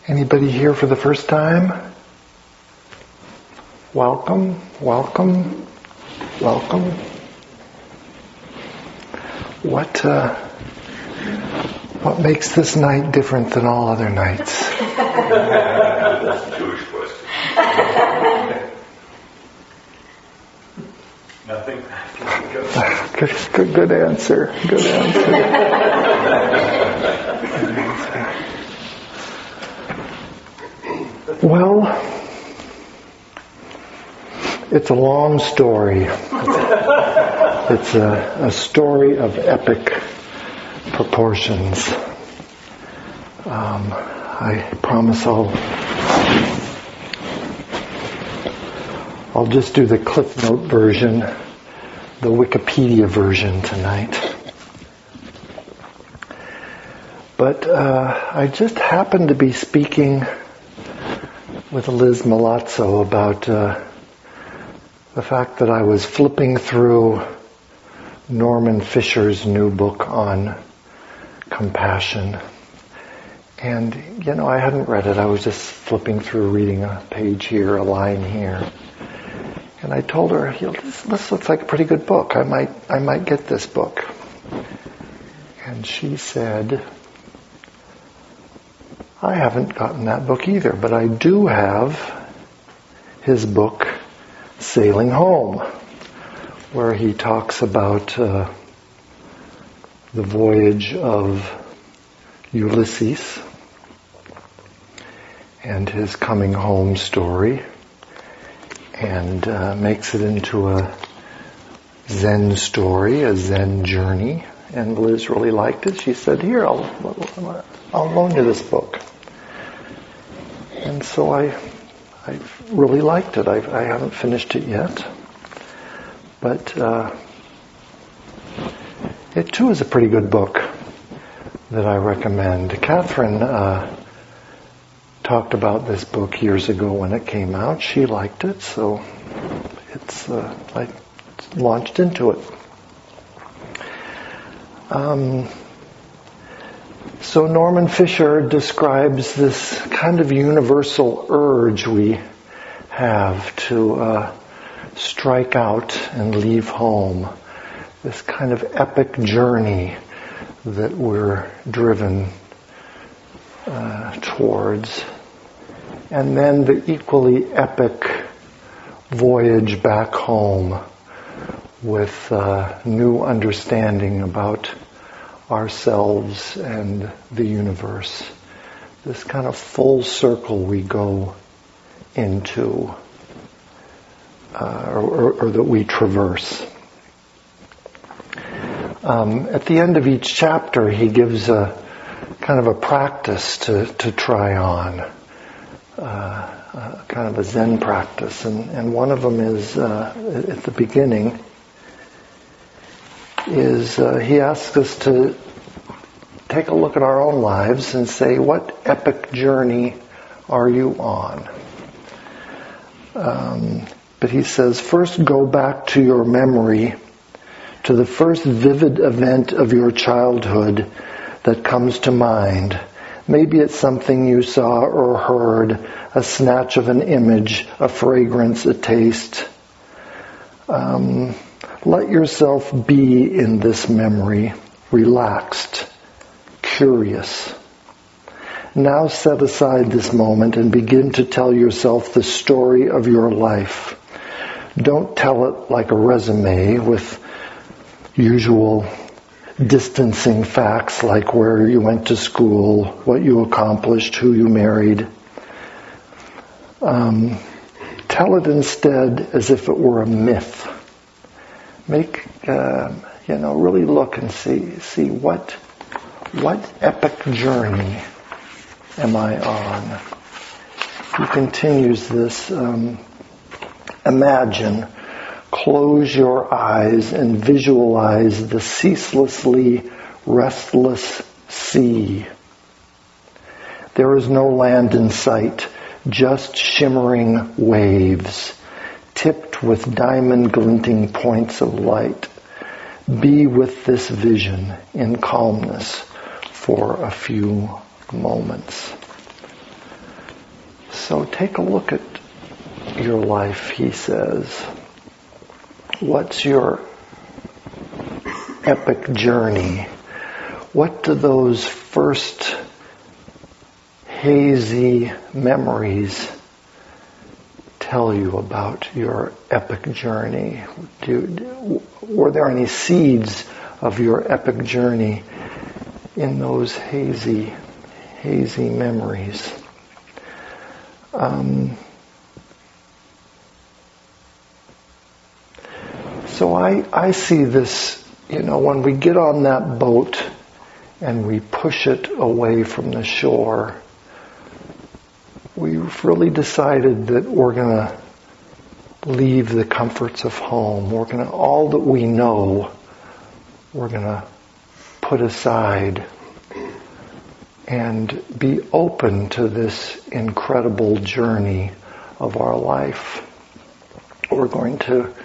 Anybody here for the first time? Welcome, welcome, welcome. What makes this night different than all other nights? That's a Jewish question. Nothing. Good answer. Good answer. Well, it's a long story. It's a story of epic proportions. I promise I'll just do the Cliff Note version, the Wikipedia version tonight. But I just happened to be speaking with Liz Malazzo about the fact that I was flipping through Norman Fisher's new book on compassion. And, I hadn't read it. I was just flipping through, reading a page here, a line here. And I told her, this looks like a pretty good book. I might get this book. And she said, I haven't gotten that book either, but I do have his book, Sailing Home, where he talks about the voyage of Ulysses and his coming home story, and makes it into a Zen story, a Zen journey. And Liz really liked it. She said, here, I'll loan you this book. And so I really liked it. I haven't finished it yet. But it too is a pretty good book that I recommend. Catherine talked about this book years ago when it came out. She liked it, so I launched into it. So Norman Fisher describes this kind of universal urge we have to strike out and leave home. This kind of epic journey that we're driven towards. And then the equally epic voyage back home with new understanding about ourselves and the universe. This kind of full circle we go into, or that we traverse. At the end of each chapter, he gives a kind of a practice to try on, kind of a Zen practice, and one of them is at the beginning. He asks us to take a look at our own lives and say, what epic journey are you on? But he says, first go back to your memory, to the first vivid event of your childhood that comes to mind. Maybe it's something you saw or heard, a snatch of an image, a fragrance, a taste. Let yourself be in this memory, relaxed, curious. Now set aside this moment and begin to tell yourself the story of your life. Don't tell it like a resume with usual distancing facts like where you went to school, what you accomplished, who you married. Tell it instead as if it were a myth. Make, really look and see what epic journey am I on? He continues this, imagine, close your eyes and visualize the ceaselessly restless sea. There is no land in sight, just shimmering waves, tipped with diamond glinting points of light. Be with this vision in calmness for a few moments. So take a look at your life, he says. What's your epic journey? What do those first hazy memories tell you about your epic journey? Were there any seeds of your epic journey in those hazy memories? So I see this, when we get on that boat and we push it away from the shore, we've really decided that we're going to leave the comforts of home. All that we know, we're going to put aside and be open to this incredible journey of our life. We're going to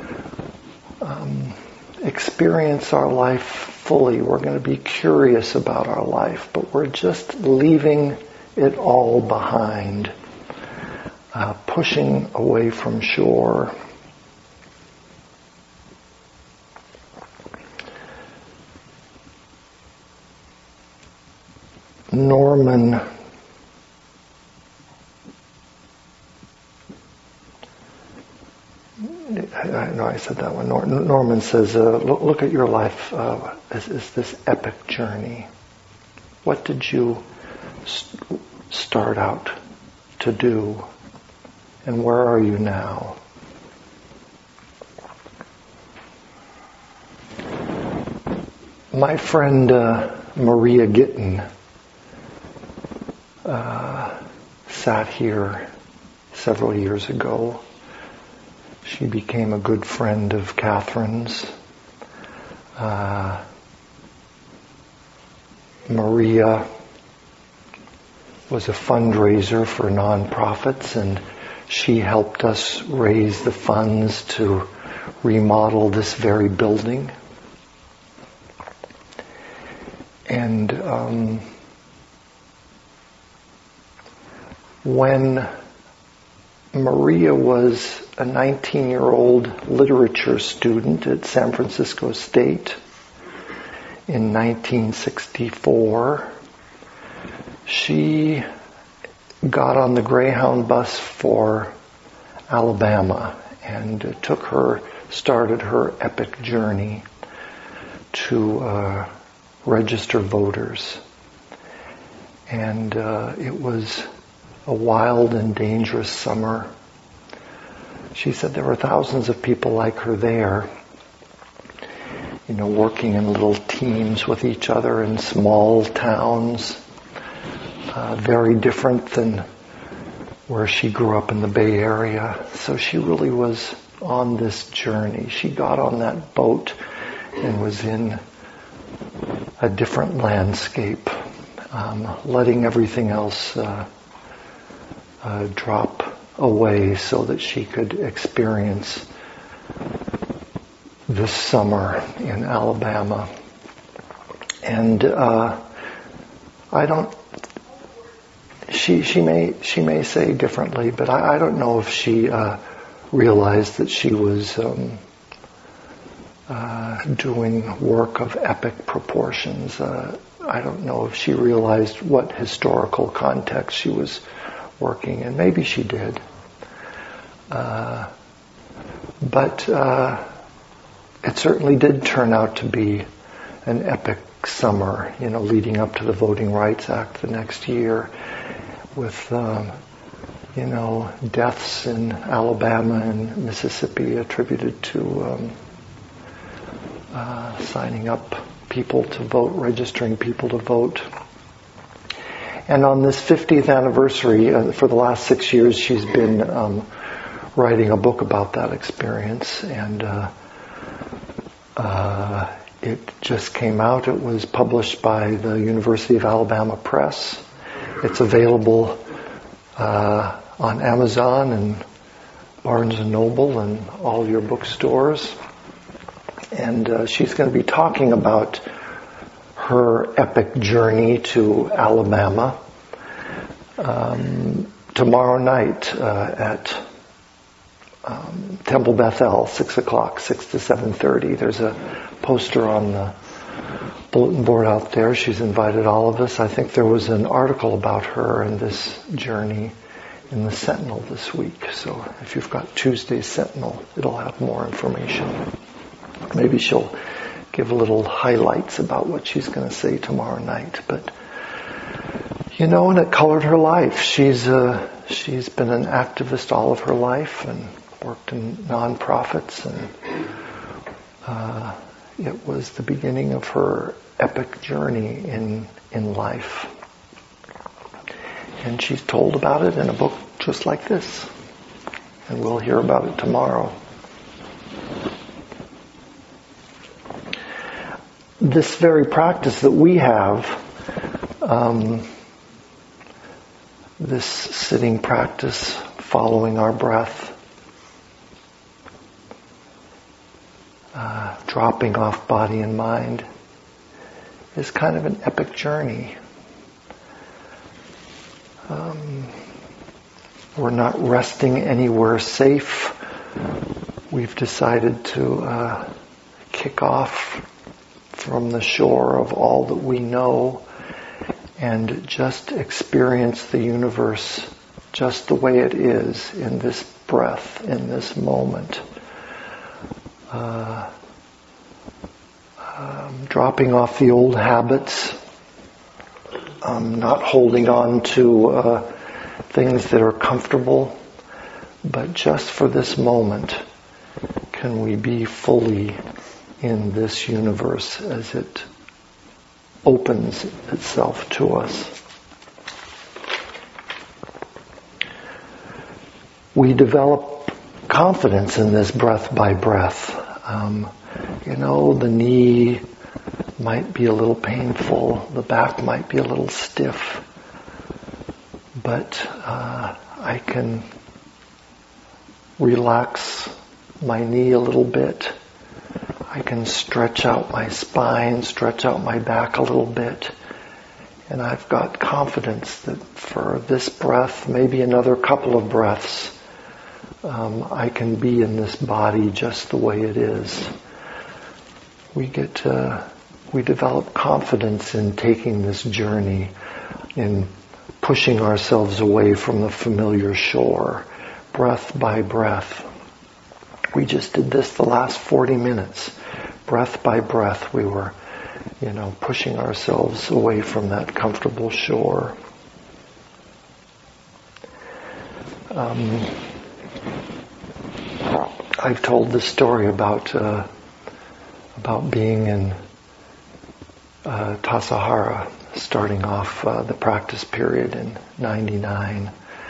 experience our life fully. We're going to be curious about our life, but we're just leaving it all behind, pushing away from shore. Norman I know I said that one. Norman says, look at your life as this epic journey. What did you start out to do? And where are you now? My friend Maria Gittin sat here several years ago. She became a good friend of Catherine's. Maria was a fundraiser for nonprofits, and she helped us raise the funds to remodel this very building. And when Maria was a 19-year-old literature student at San Francisco State in 1964, she got on the Greyhound bus for Alabama and started her epic journey to register voters. And it was a wild and dangerous summer. She said there were thousands of people like her there, working in little teams with each other in small towns, very different than where she grew up in the Bay Area. So she really was on this journey. She got on that boat and was in a different landscape, letting everything else drop away so that she could experience this summer in Alabama. And she may say differently, but I don't know if she realized that she was doing work of epic proportions. I don't know if she realized what historical context she was working in. Maybe she did. But it certainly did turn out to be an epic summer, leading up to the Voting Rights Act the next year, with deaths in Alabama and Mississippi attributed to signing up people to vote, registering people to vote. And on this 50th anniversary, for the last 6 years, she's been writing a book about that experience. And it just came out. It was published by the University of Alabama Press. It's available on Amazon and Barnes & Noble and all your bookstores. And she's going to be talking about her epic journey to Alabama, tomorrow night at Temple Bethel, 6 o'clock, 6 to 7:30. There's a poster on the bulletin board out there. She's invited all of us. I think there was an article about her and this journey in the Sentinel this week. So if you've got Tuesday's Sentinel, it'll have more information. Maybe she'll give little highlights about what she's going to say tomorrow night. But, and it colored her life. She's been an activist all of her life and worked in nonprofits, and it was the beginning of her epic journey in life. And she's told about it in a book just like this. And we'll hear about it tomorrow. This very practice that we have, this sitting practice, following our breath, dropping off body and mind, is kind of an epic journey. We're not resting anywhere safe. We've decided to kick off from the shore of all that we know and just experience the universe just the way it is in this breath, in this moment. Dropping off the old habits, not holding on to things that are comfortable, but just for this moment, can we be fully in this universe as it opens itself to us. We develop confidence in this breath by breath. The knee might be a little painful, the back might be a little stiff, but I can relax my knee a little bit. I can stretch out my spine, stretch out my back a little bit, and I've got confidence that for this breath, maybe another couple of breaths, I can be in this body just the way it is. We develop confidence in taking this journey, in pushing ourselves away from the familiar shore, breath by breath. We just did this the last 40 minutes. Breath by breath, we were, pushing ourselves away from that comfortable shore. I've told this story about being in Tassajara, starting off the practice period in '99,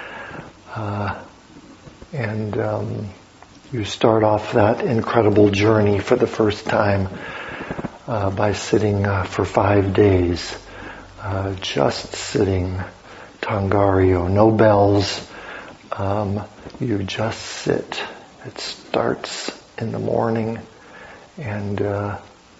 and you start off that incredible journey for the first time by sitting for 5 days, just sitting, Tangaryo, no bells, you just sit. It starts in the morning, and the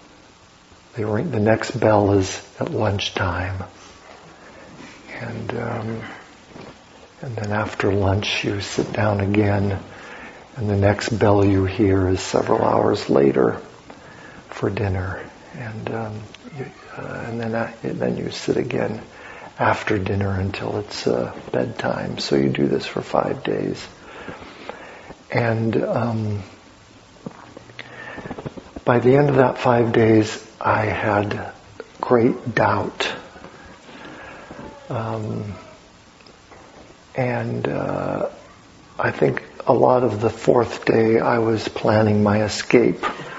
next bell is at lunchtime, and then after lunch you sit down again. And the next bell you hear is several hours later for dinner, and then you sit again after dinner until it's bedtime. So you do this for 5 days, and by the end of that 5 days, I had great doubt, and I think a lot of the 4th day I was planning my escape.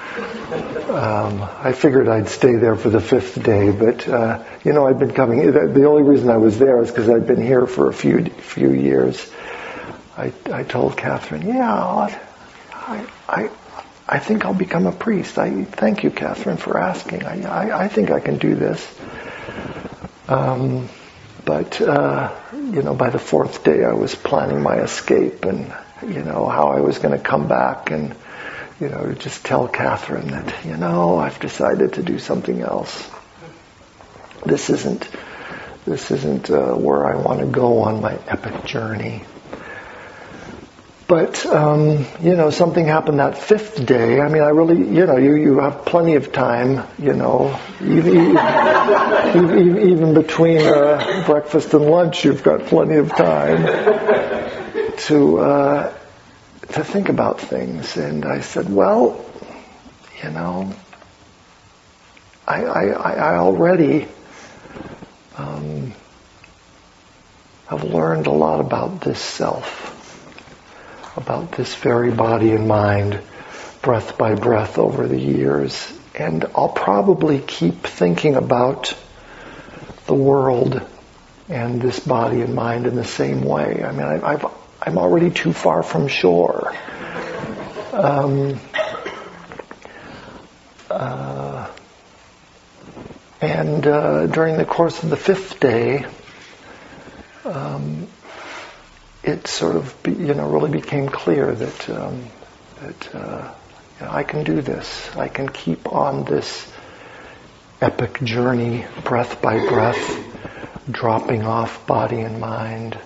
I figured I'd stay there for the 5th day, but I'd been coming. The only reason I was there is because I'd been here for a few years. I told Catherine, I think I'll become a priest. Thank you, Catherine, for asking. I think I can do this. But by the 4th day I was planning my escape, and how I was going to come back and just tell Catherine that I've decided to do something else. This isn't This isn't where I want to go on my epic journey. But, something happened that fifth day. I mean, I really, you have plenty of time, even between breakfast and lunch, you've got plenty of time to think about things. And I said, well, I already have learned a lot about this self, about this very body and mind, breath by breath over the years. And I'll probably keep thinking about the world and this body and mind in the same way. I mean, I'm already too far from shore. And during the course of the fifth day, it sort of, really became clear that I can do this. I can keep on this epic journey, breath by breath, dropping off body and mind.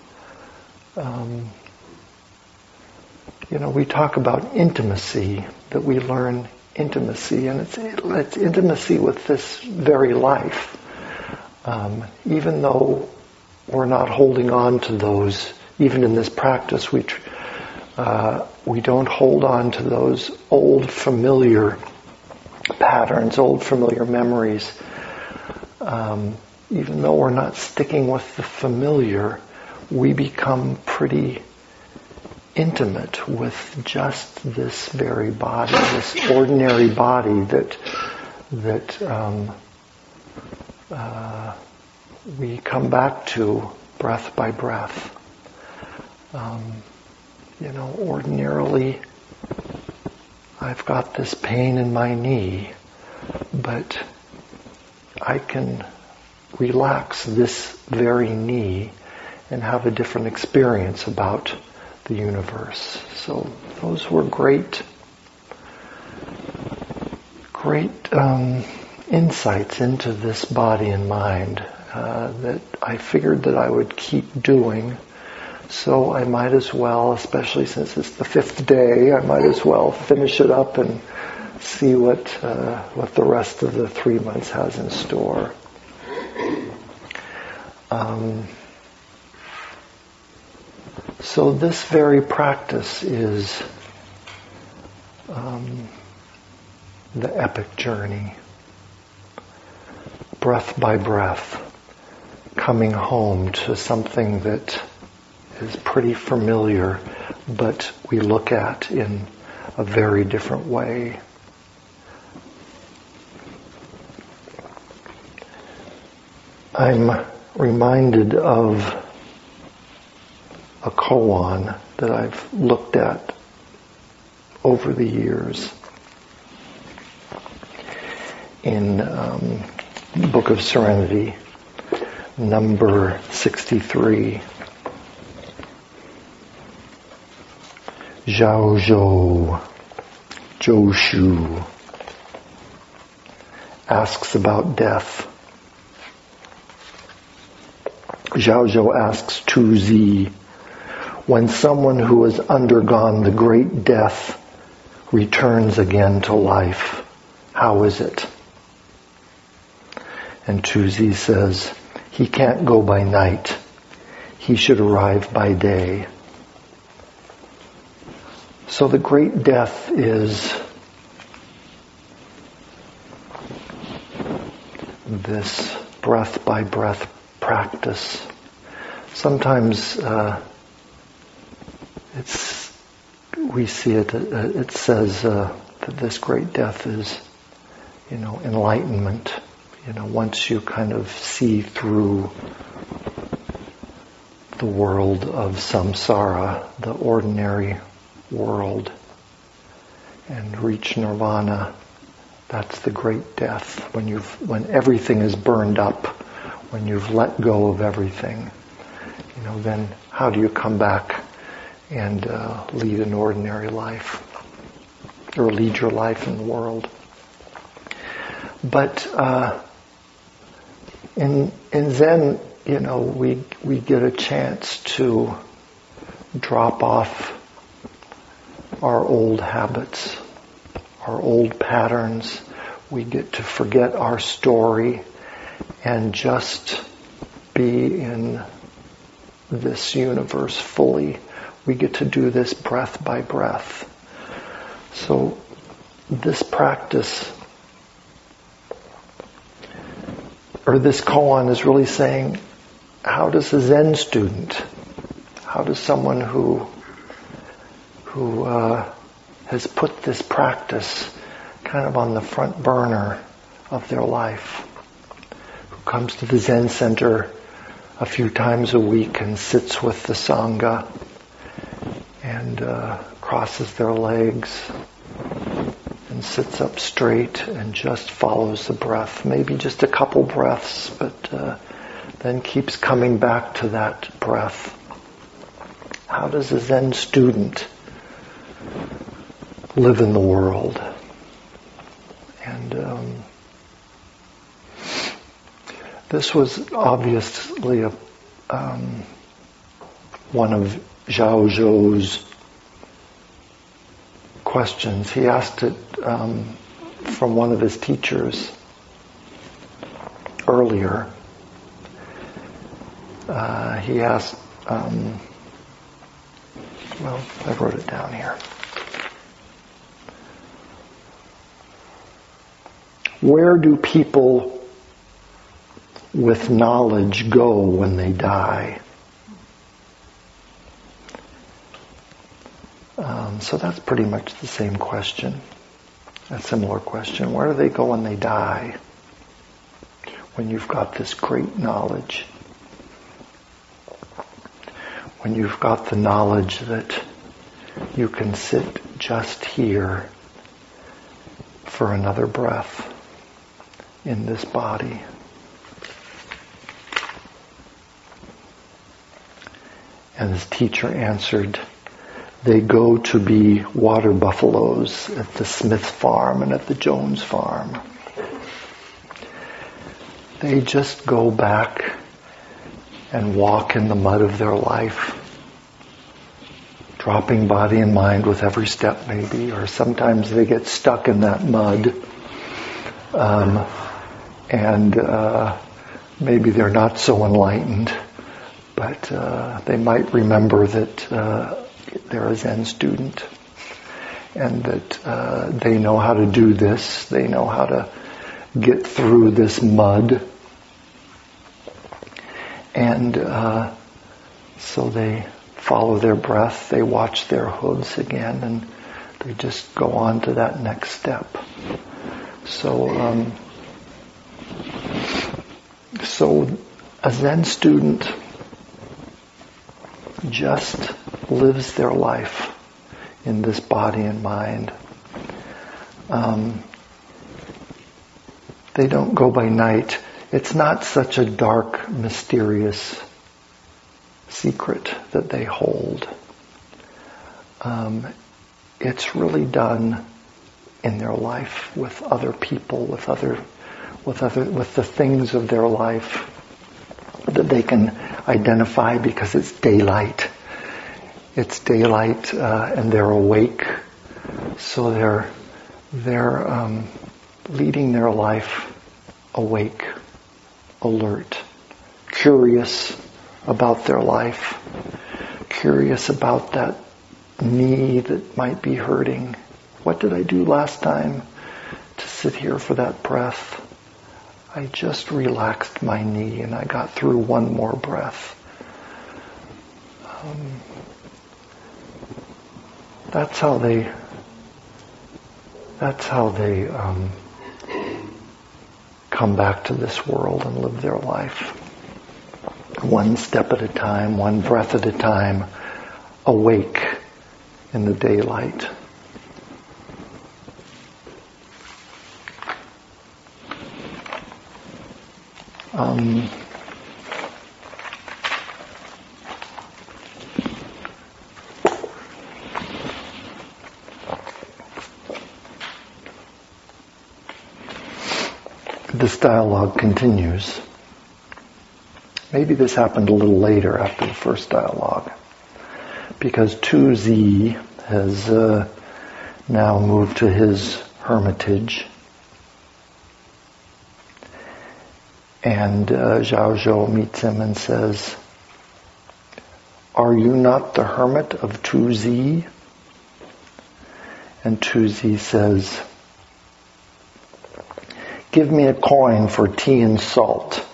We talk about intimacy, that we learn intimacy, and it's intimacy with this very life. Even though we're not holding on to those, even in this practice, we don't hold on to those old familiar patterns, old familiar memories. Even though we're not sticking with the familiar, we become pretty intimate with just this very body, this ordinary body that we come back to breath by breath. Ordinarily, I've got this pain in my knee, but I can relax this very knee and have a different experience about the universe. So those were great insights into this body and mind that I figured that I would keep doing. So I might as well, especially since it's the fifth day, I might as well finish it up and see what the rest of the 3 months has in store. So this very practice is the epic journey, breath by breath, coming home to something that is pretty familiar, but we look at in a very different way. I'm reminded of a koan that I've looked at over the years in Book of Serenity, number 63. Zhao Zhou Zhou asks about death. Zhao Zhou asks Tu Zi, when someone who has undergone the great death returns again to life, how is it? And Tu Zi says, he can't go by night. He should arrive by day. So the great death is this breath by breath practice. Sometimes we see it. It says that this great death is, enlightenment. Once you kind of see through the world of samsara, the ordinary world, and reach nirvana, that's the great death. When everything is burned up, when you've let go of everything, then how do you come back and lead an ordinary life, or lead your life in the world? But In Zen, we get a chance to drop off our old habits, our old patterns. We get to forget our story and just be in this universe fully. We get to do this breath by breath. So this practice, or this koan, is really saying, how does a Zen student, how does someone who has put this practice kind of on the front burner of their life, who comes to the Zen center a few times a week and sits with the Sangha and crosses their legs and sits up straight and just follows the breath, maybe just a couple breaths, but then keeps coming back to that breath. How does a Zen student live in the world? And this was obviously one of Zhao Zhou's questions. He asked it from one of his teachers earlier. He asked, I wrote it down here. Where do people with knowledge go when they die? So that's pretty much the same question, a similar question. Where do they go when they die? When you've got this great knowledge. When you've got the knowledge that you can sit just here for another breath in this body. And his teacher answered, they go to be water buffaloes at the Smith farm and at the Jones farm. They just go back and walk in the mud of their life, dropping body and mind with every step maybe, or sometimes they get stuck in that mud, and maybe they're not so enlightened, but they might remember that they're a Zen student and that they know how to do this, they know how to get through this mud. And so they follow their breath, they watch their hooves again, and they just go on to that next step. So a Zen student just lives their life in this body and mind. They don't go by night. It's not such a dark, mysterious secret that they hold. It's really done in their life with other people, with the things of their life that they can identify because it's daylight. It's daylight, and they're awake, so they're leading their life awake, alert, curious about their life, curious about that knee that might be hurting. What did I do last time to sit here for that breath? I just relaxed my knee and I got through one more breath. That's how they come back to this world and live their life. One step at a time, one breath at a time, awake in the daylight. This dialogue continues. Maybe this happened a little later after the first dialogue, because Tu-Zi has now moved to his hermitage, and Zhao Zhou meets him and says, "Are you not the hermit of Tu-Zi?" And Tu-Zi says, "Give me a coin for tea and salt."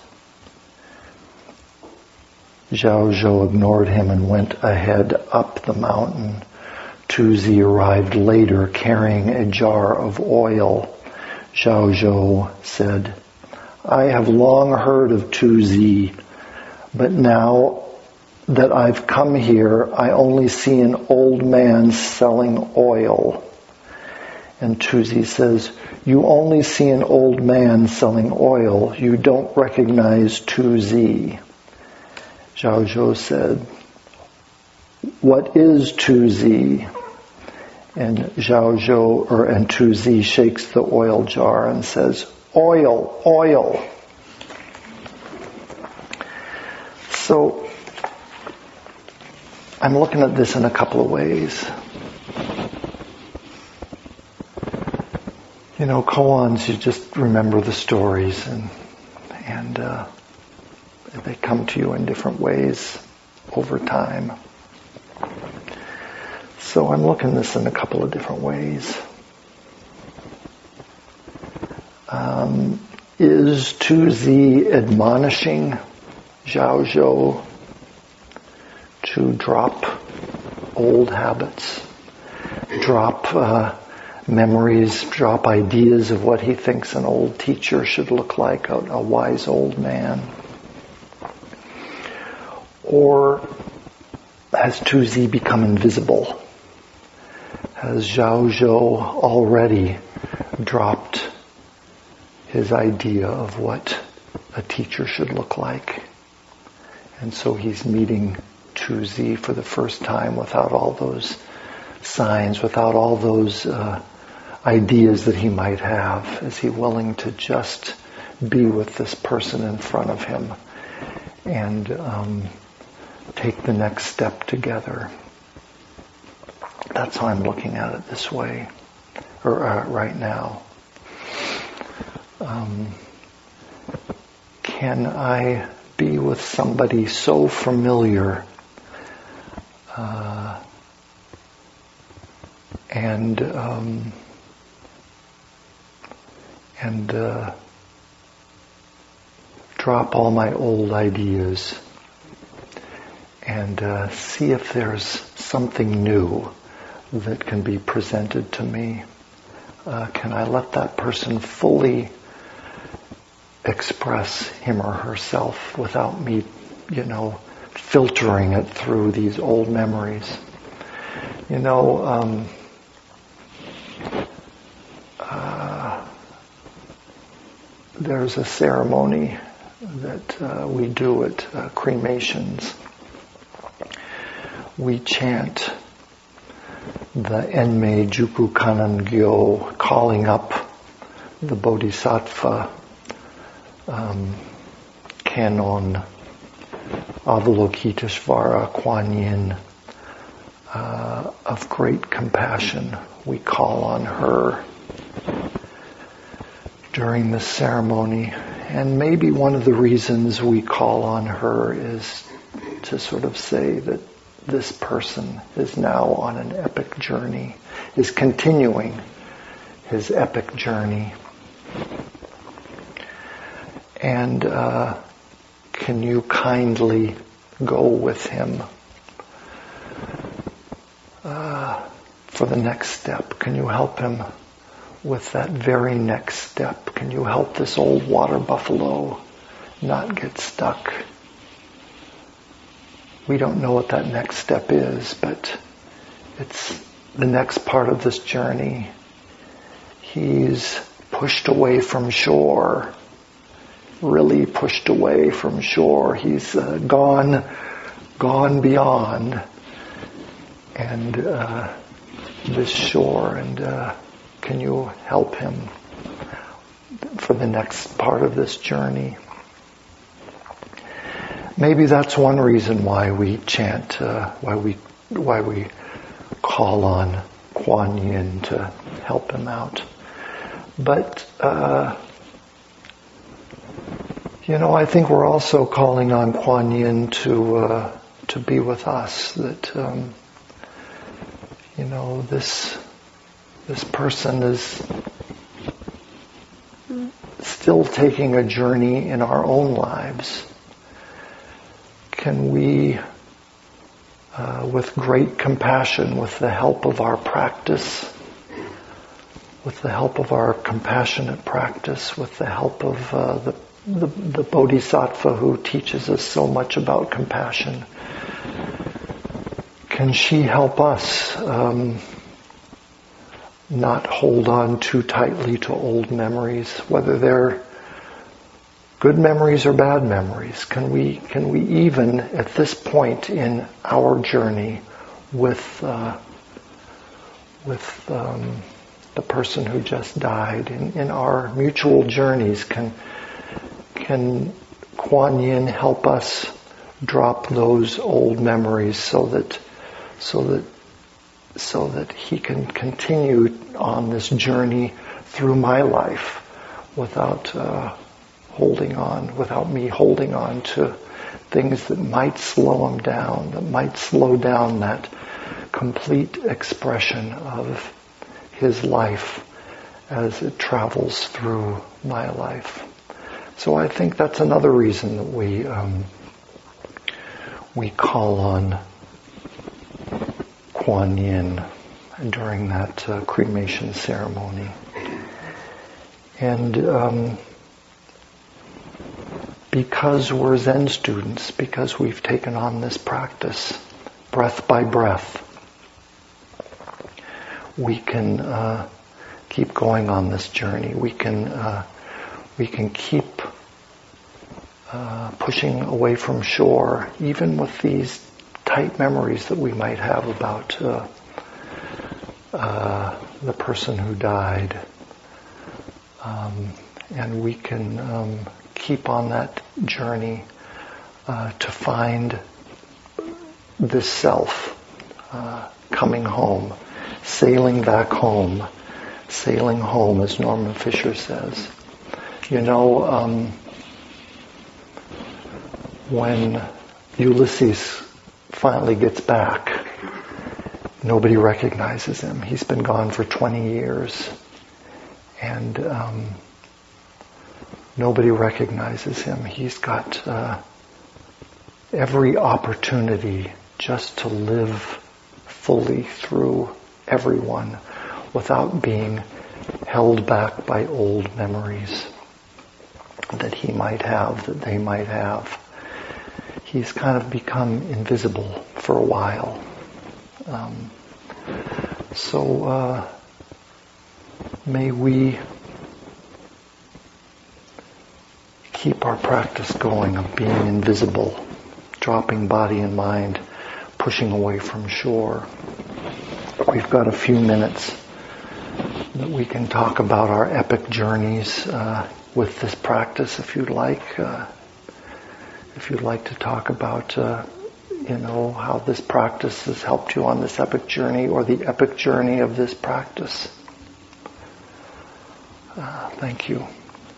Zhao Zhou ignored him and went ahead up the mountain. Tu-Zi arrived later carrying a jar of oil. Zhao Zhou said, "I have long heard of Tu-Zi, but now that I've come here, I only see an old man selling oil." And Tu-Zi says, "You only see an old man selling oil. You don't recognize Tu-Zi." Zhao Zhou said, "What is Tu-Zi?" And and Tu-Zi shakes the oil jar and says, "Oil, oil." So I'm looking at this in a couple of ways. You know, koans, you just remember the stories and they come to you in different ways over time. So I'm looking at this in a couple of different ways. Is Tu-Zi admonishing Zhao Zhou to drop old habits, drop memories, drop ideas of what he thinks an old teacher should look like, a wise old man? Or has Tu-Zi become invisible? Has Zhao Zhou already dropped his idea of what a teacher should look like? And so he's meeting Tu-Zi for the first time without all those signs, without all those ideas that he might have. Is he willing to just be with this person in front of him and take the next step together? That's how I'm looking at it this way, or right now. Can I be with somebody so familiar and drop all my old ideas and see if there's something new that can be presented to me? Can I let that person fully express him or herself without me, filtering it through these old memories? There's a ceremony that we do at cremations. We chant the Enmei Juku Kanan Gyo, calling up the Bodhisattva canon, Avalokiteshvara, Kuan Yin, of great compassion. We call on her during the ceremony. And maybe one of the reasons we call on her is to sort of say that this person is now on an epic journey, is continuing his epic journey. And can you kindly go with him for the next step? Can you help him with that very next step? Can you help this old water buffalo not get stuck? We don't know what that next step is, but it's the next part of this journey. He's pushed away from shore, really pushed away from shore. He's gone beyond and this shore, and can you help him for the next part of this journey? maybe that's one reason why we chant, why we call on Kuan Yin to help him out. But I think we're also calling on Kuan Yin to be with us. That this person is still taking a journey in our own lives. Can we, with great compassion, with the help of our practice, with the help of our compassionate practice, with the help of the Bodhisattva who teaches us so much about compassion, can she help us not hold on too tightly to old memories, whether they're good memories or bad memories? Can we even at this point in our journey with the person who just died, in our mutual journeys, can Kuan Yin help us drop those old memories so that he can continue on this journey through my life without me holding on to things that might slow him down, that might slow down that complete expression of his life as it travels through my life. So I think that's another reason that we call on Kuan Yin during that cremation ceremony. And because we're Zen students, because we've taken on this practice, breath by breath, we can keep going on this journey. We can keep pushing away from shore, even with these tight memories that we might have about the person who died. And we can keep on that journey to find this self coming home, sailing back home, sailing home, as Norman Fisher says. When Ulysses finally gets back, nobody recognizes him. He's been gone for 20 years. And nobody recognizes him. He's got every opportunity just to live fully through everyone without being held back by old memories that he might have, that they might have. He's kind of become invisible for a while. So may we keep our practice going of being invisible, dropping body and mind, pushing away from shore. We've got a few minutes that we can talk about our epic journeys with this practice, if you'd like. If you'd like to talk about, how this practice has helped you on this epic journey, or the epic journey of this practice. Thank you.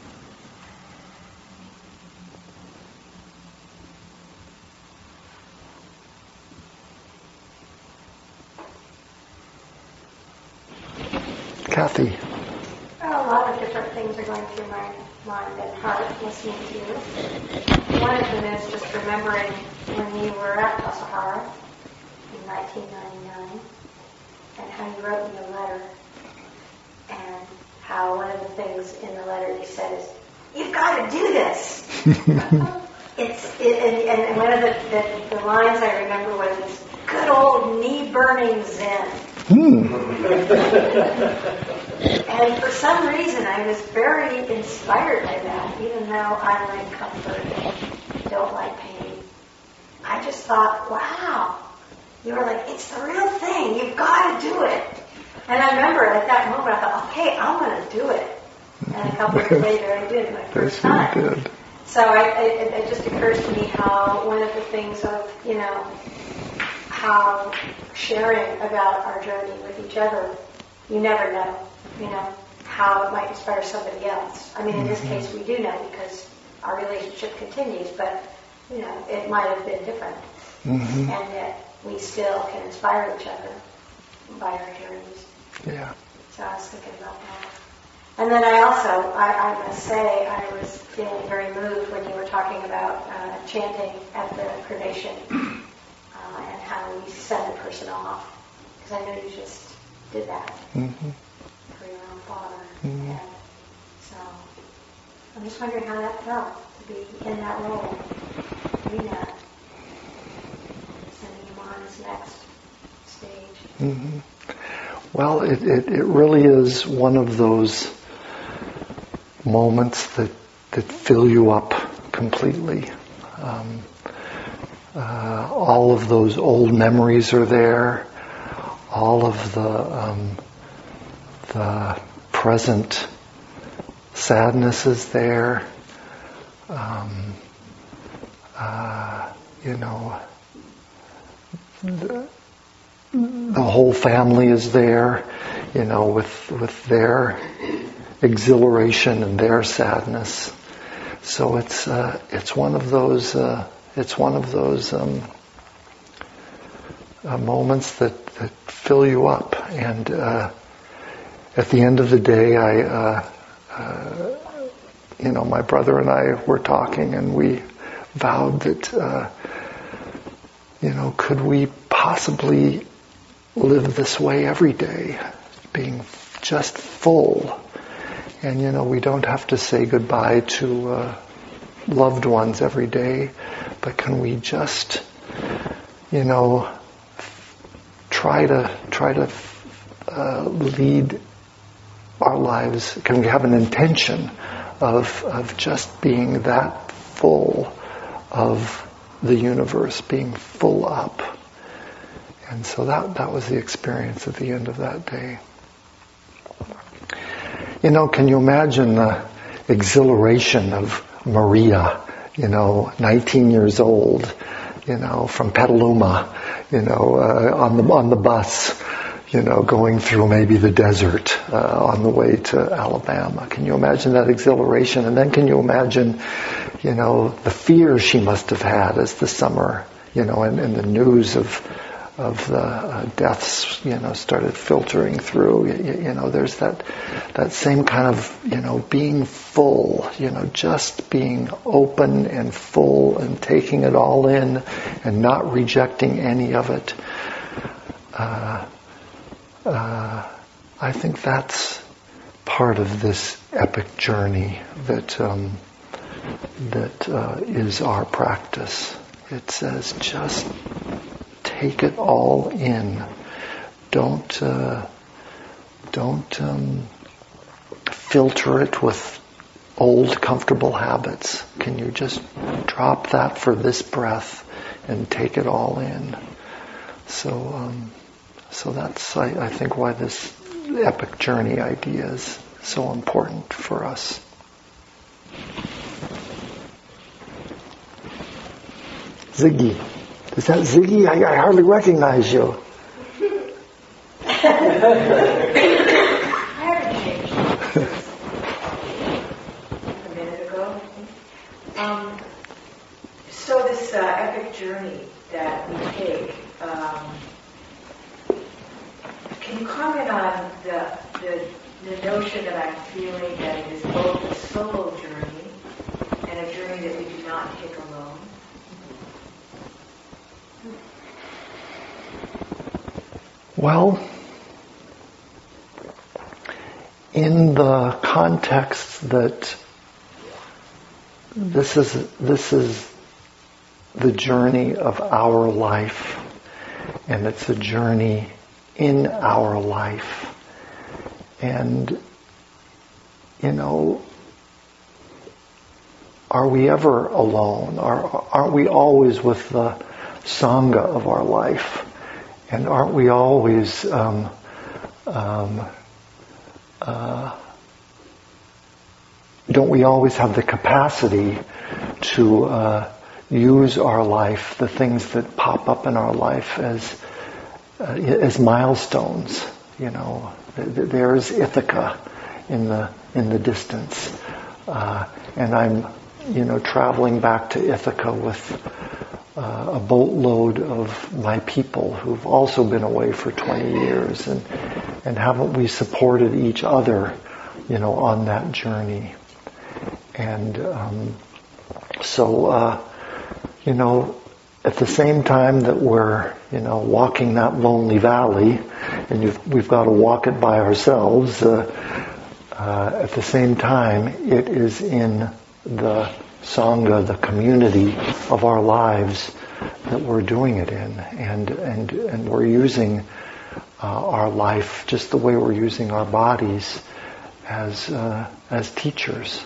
Kathy. Well, a lot of different things are going through my mind and heart listening to you. One of them is just remembering when you were at Tassajara in 1999 and how you wrote me a letter, and how one of the things in the letter you said is, "You've got to do this." And one of the lines I remember was, "Good old knee-burning Zen." And for some reason I was very inspired by that, even though I like comfort and don't like pain. I just thought, wow, you were like, it's the real thing, you've got to do it. And I remember at that moment I thought, okay, I'm going to do it. And a couple of days later I did it my first time. So it just occurs to me how one of the things of, how sharing about our journey with each other, you never know, how it might inspire somebody else. I mean, in this case, we do know because our relationship continues, but, it might have been different. And yet we still can inspire each other by our journeys. Yeah. So I was thinking about that. And then I must say, I was feeling very moved when you were talking about chanting at the cremation and how we send the person off. Because I know you just did that for your own father. And so I'm just wondering how that felt to be in that role, doing that, sending him on his next stage. Well, it really is one of those moments that fill you up completely. All of those old memories are there. All of the present sadness is there. The whole family is there, with their exhilaration and their sadness. So it's one of those moments that fill you up. And at the end of the day, my brother and I were talking, and we vowed that could we possibly live this way every day, being just full. And we don't have to say goodbye to loved ones every day, but can we just try to lead our lives? Can we have an intention of just being that full of the universe, being full up? And so that was the experience at the end of that day. Can you imagine the exhilaration of Maria, 19 years old, from Petaluma, on the bus, going through maybe the desert on the way to Alabama. Can you imagine that exhilaration? And then can you imagine, the fear she must have had as the summer, and the news of the deaths, started filtering through. There's that same kind of, being full, just being open and full and taking it all in and not rejecting any of it. I think that's part of this epic journey that is our practice. It says just take it all in. Don't filter it with old comfortable habits. Can you just drop that for this breath and take it all in? So that's I think why this epic journey idea is so important for us. Ziggy. Is that Ziggy? I hardly recognize you. I haven't changed a minute ago. So this epic journey that we take, can you comment on the notion that I'm feeling that it is both a solo journey and a journey that we do not take alone? Well, in the context that this is the journey of our life, and it's a journey in our life, and are we ever alone? Aren't we always with the Sangha of our life? And aren't we always don't we always have the capacity to use our life, the things that pop up in our life, as milestones? There's Ithaca in the distance, and I'm traveling back to Ithaca with a boatload of my people who've also been away for 20 years, and haven't we supported each other on that journey? And so at the same time that we're walking that lonely valley, and we've got to walk it by ourselves, at the same time it is in the Sangha, the community of our lives, that we're doing it in, and we're using our life just the way we're using our bodies as teachers.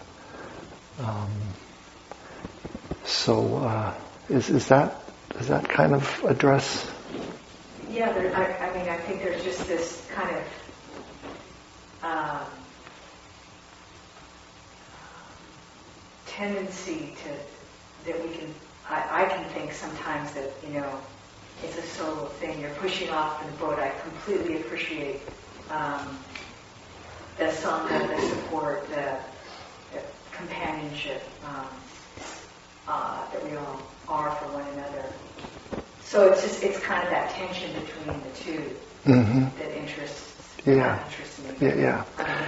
Does that kind of address? Yeah, I think there's just this kind of tendency that we can. I can think sometimes that it's a solo thing. You're pushing off in the boat. I completely appreciate the sangha, the support, the companionship that we all are for one another. So it's kind of that tension between the two that interests me. Yeah.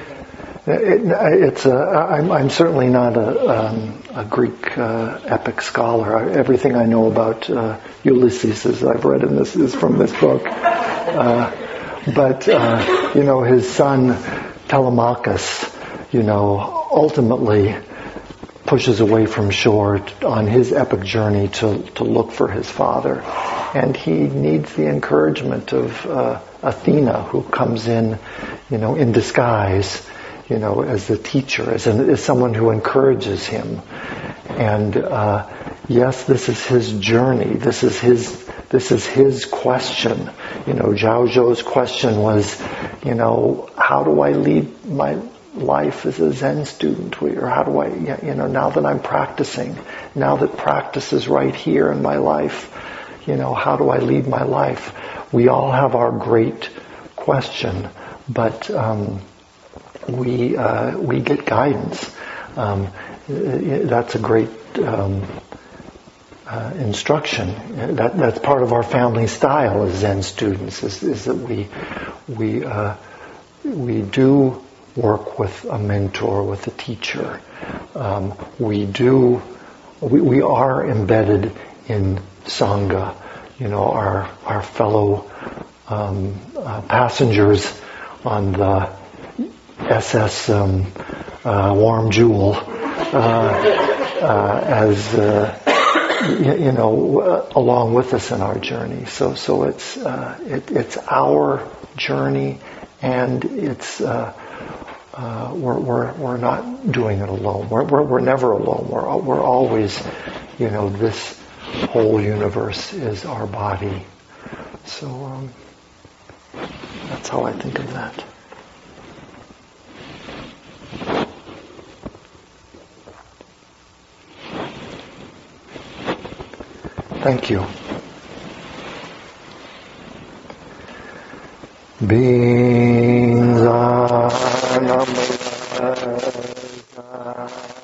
I'm certainly not a Greek epic scholar. Everything I know about Ulysses, as I've read in this, is from this book. But his son Telemachus, ultimately pushes away from shore on his epic journey to look for his father. And he needs the encouragement of Athena, who comes in disguise, as the teacher, as someone who encourages him. And yes, this is his journey. This is his question. Zhao Zhou's question was, how do I lead my life as a Zen student? Or how do I, now that I'm practicing, now that practice is right here in my life, how do I lead my life? We all have our great question, but we get guidance. That's a great instruction. That's part of our family style as Zen students. Is that we do work with a mentor, with a teacher. We are embedded in Sangha, our fellow passengers on the SS Warm Jewel, along with us in our journey. So it's our journey, and it's we're not doing it alone. We're never alone. We're always, this whole universe is our body. So that's how I think of that. Thank you. Beings are numberless.